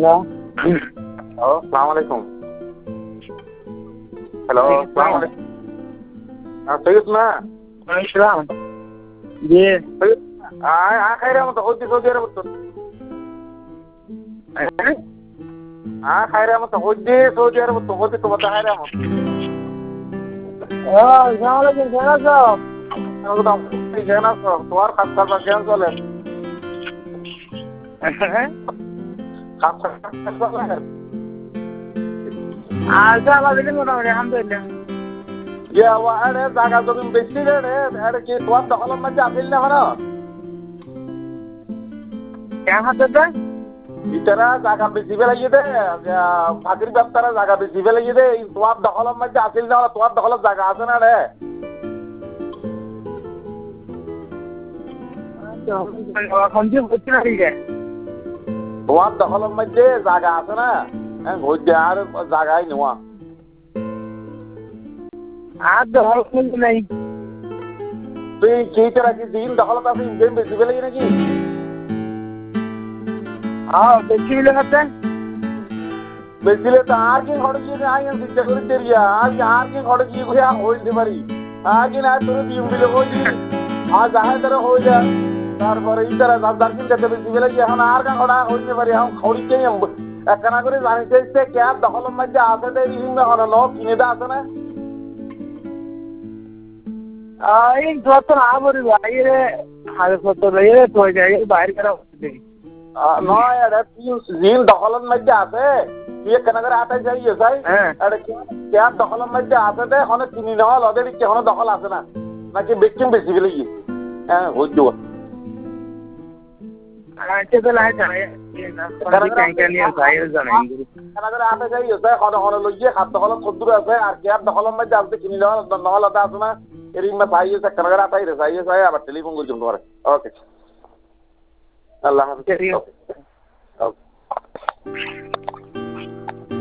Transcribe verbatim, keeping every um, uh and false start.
hello hello আসসালামু আলাইকুম hello আসসালামু আলাইকুম হ্যাঁ সৈয়দ না আসসালাম জি আয় আ খাইরা মতো হইতে সৌদি আরব তো আ খাইরা মতো হইতে সৌদি আরব তো হইতে তো কথা খাইরা মতো ও আসসালামু আলাইকুম কেমন আছো একদম কেন আছো তোমার খাস খাবার কেন চলে খাস খাবার চলে আচ্ছা আমাদের মোটামুটি আলহামদুলিল্লাহ ইয়া ওয়া আরে জায়গা জমি বেশি রে আরে কি তোমার দখলের মধ্যে আসিল না হলো কেমন হাতে ইতারা জায়গা বেশি ফেলাইয়ে দে ফাঁকির ব্যবসারা জায়গা বেশি ফেলাইয়ে দে তোমার দখলের মধ্যে আসিল না তোমার দখলের জায়গা আছে না রে তোমার দখলের মধ্যে জায়গা আছে না হ্যাঁ ঘুরতে আর জায়গায় নেওয়া আর দখল নাই তুই কি তোরা কি দিন দখলত আছে ইনকাম বেশি ফেলাই নাকি হ্যাঁ বেশি মিলে খাতে বেশিলে তো আর কি ঘরে গিয়ে আই চিন্তা করে দেরিয়া আর আর কি ঘরে গিয়ে ঘুরে হইতে পারি আর কি না তোর দিন দিলে হইলি আর যাহে তোর হয়ে যা তারপরে ইতারা দাদার চিন্তা বেশি ফেলাই এখন আর কা ঘোড়া হইতে পারি এখন খড়িতে একখানা করে জানিতে ইচ্ছে ক্যাব দখলের মধ্যে আছে দেরি হিন্দা হলো ন কিনে দা আছে না এই যত না বলি বাইরে হাজার সত্তর বাইরে তো যায় বাইরে করা হচ্ছে নয় এটা জিন দখলের মধ্যে আছে তুই একখানা করে আটাই যাইয়ে যাই এটা ক্যাব দখলের মধ্যে আছে দে হনে কিনি নেওয়া লদের ইচ্ছে হনে দখল আছে না নাকি বেকিং বেশি ফেলে গিয়ে হ্যাঁ হয়ে যাবো আচ্ছা তাহলে আয় জানাই আটা যাই আছে হনে হনে লইয়ে হাত দখলত কদ্দুর আছে আর ক্যাব দখলের মধ্যে আছে কিনি নেওয়া নহল আছে না এরকম চাই আছে একখানা করে আটাই রে চাই আছে আবার টেলিফোন করছি তোমার ওকে আল্লাহ হাফেজ ওকে